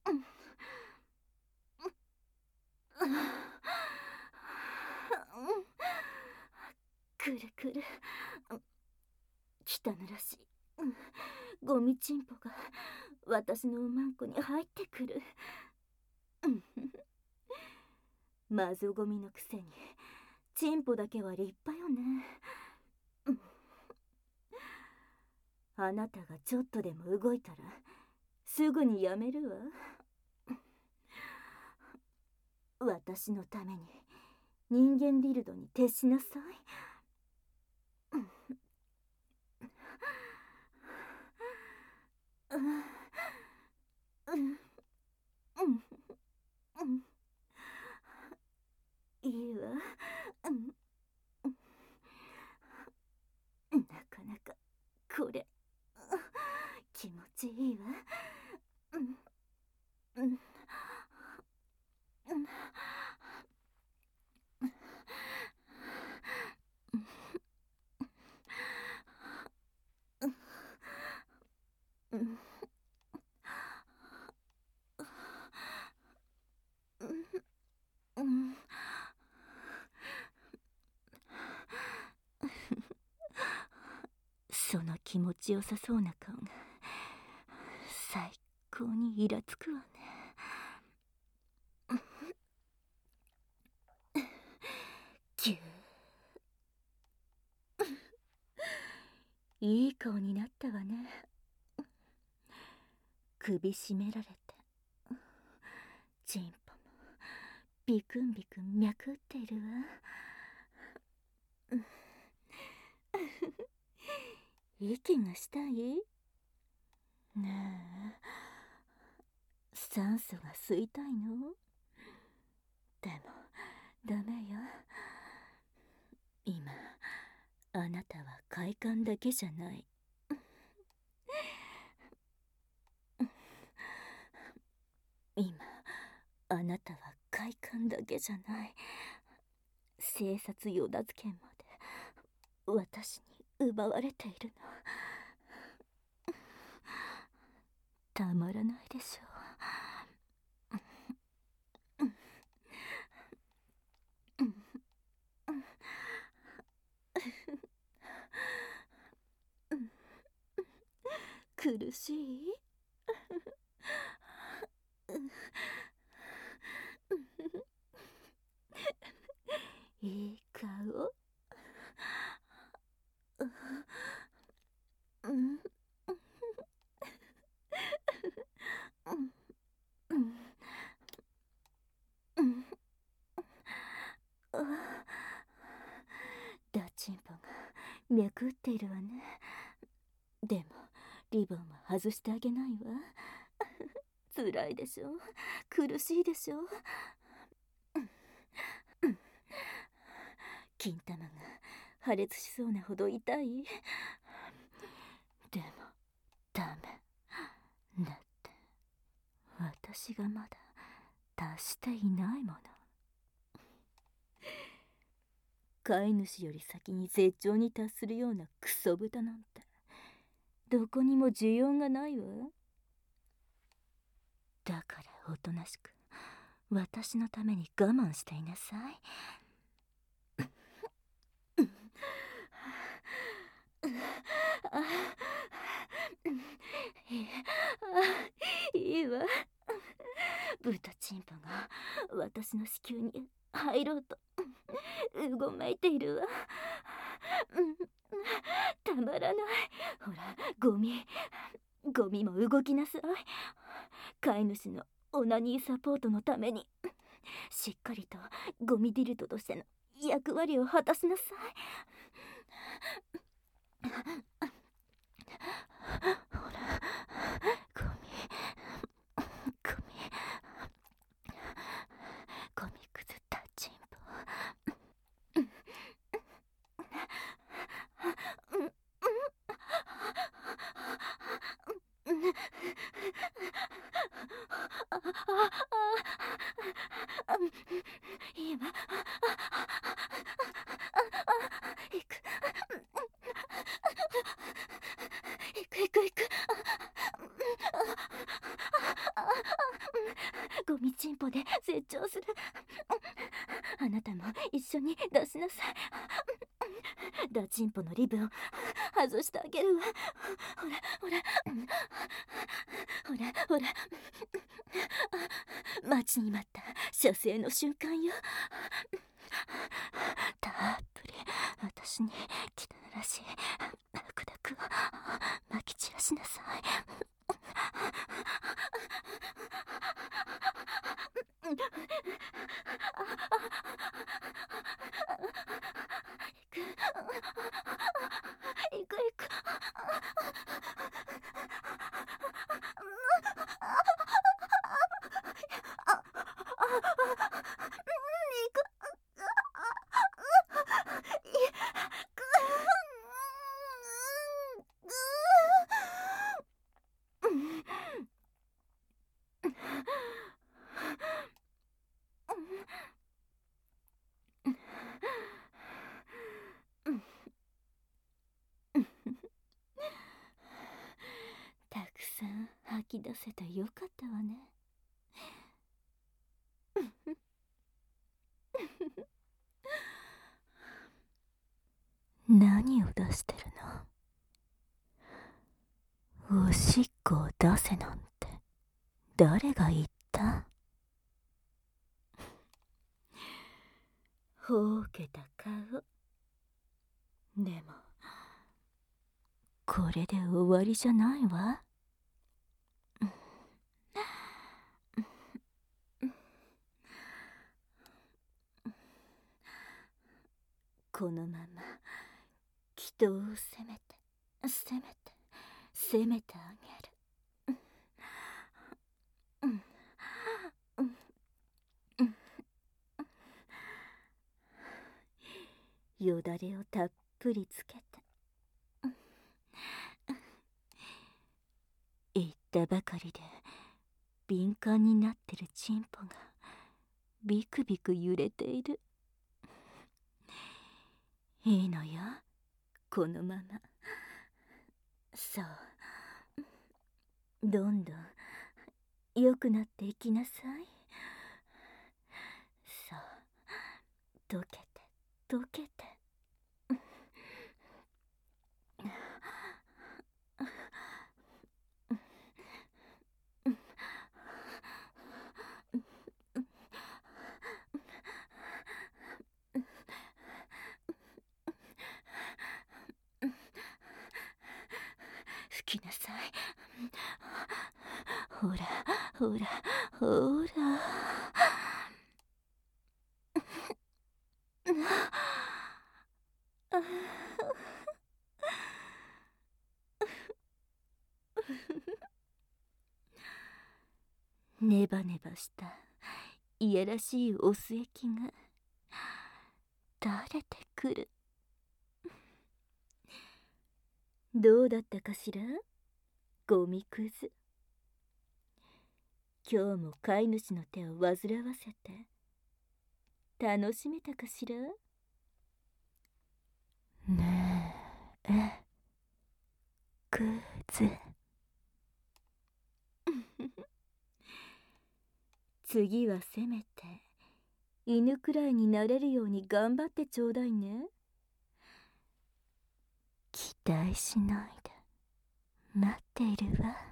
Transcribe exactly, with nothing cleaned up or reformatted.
くるくる汚らしいゴミチンポが私のうまんこに入ってくる。マゾゴミのくせにチンポだけは立派よね。あなたがちょっとでも動いたらすぐにやめるわ。私のために人間ディルドに徹しなさい。いいわ。なかなかこれ気持ちいいわ。その気持ちよさそうな顔が最高にイラつくわね。ぎゅーいい顔になったわね。首絞められてチンポもビクンビクン脈打っているわ。息がしたい？ねえ、酸素が吸いたいの？でもダメよ。今あなたは快感だけじゃない。今あなたは快感だけじゃない。生殺与奪権まで私に奪われているの。たまらないでしょう。苦しい？いい顔。うんダチンポが脈打っているわね。でもリボンは外してあげないわ。辛いでしょ、苦しいでしょ。金玉が破裂しそうなほど痛い。でもダメだって私がまだ達していないもの。飼い主より先に絶頂に達するようなクソ豚なんてどこにも需要がないわ。だからおとなしく私のために我慢していなさい。いいわ。豚チンポが私の子宮に入ろうとうごめいているわ。たまらない。ほらゴミゴミも動きなさい。飼い主のオナニーサポートのためにしっかりとゴミディルドとしての役割を果たしなさい。ほらゴミゴミゴミくずったチンポ。いいわ。行く行く行く行く。 張する。あなたも一緒に出しなさい。ダチンポのリブを外してあげるわ。ほらほらほらほら、待ちに待った射精の瞬間よ。たっぷり私に汚らしい白濁をまき散らしなさい。行く行く。たくさん吐き出せてよかったわね。何を出してるの？おしっこを出せなんて誰が言った？ほうけた顔。でもこれで終わりじゃないわ。このまま祈祷を責めて責めて責めてあげる。よだれをたっぷりつけて、言ったばかりで敏感になってるチンポがビクビク揺れている。いいのよ、このまま。そう、どんどん良くなっていきなさい。そう、溶けて溶けて。吹きなさい。ほらほらほら。ネバネバしたいやらしいお酢液が垂れてくる。どうだったかしら、ゴミくず。今日も飼い主の手を煩わせて楽しめたかしら。ねえくず。次はせめて犬くらいになれるように頑張ってちょうだいね。期待しないで待っているわ。